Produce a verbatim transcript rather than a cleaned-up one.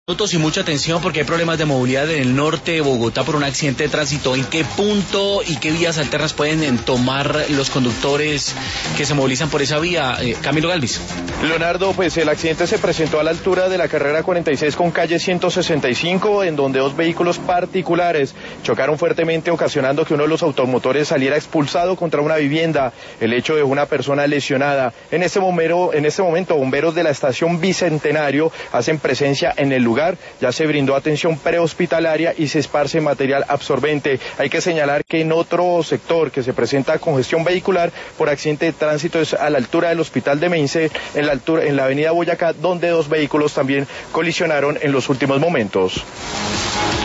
Minutos y mucha atención porque hay problemas de movilidad en el norte de Bogotá por un accidente de tránsito. ¿En qué punto y qué vías alternas pueden tomar los conductores que se movilizan por esa vía? Eh, Camilo Galvis. Leonardo, pues el accidente se presentó a la altura de la carrera cuarenta y seis con calle ciento sesenta y cinco, en donde dos vehículos particulares chocaron fuertemente, ocasionando que uno de los automotores saliera expulsado contra una vivienda. El hecho dejó una persona lesionada. En este momento, en este momento, bomberos de la estación Bicentenario hacen presencia en el lugar. Ya se brindó atención prehospitalaria y se esparce material absorbente. Hay que señalar que en otro sector que se presenta congestión vehicular por accidente de tránsito es a la altura del hospital de Meinse, en la altura, en la avenida Boyacá, donde dos vehículos también colisionaron en los últimos momentos.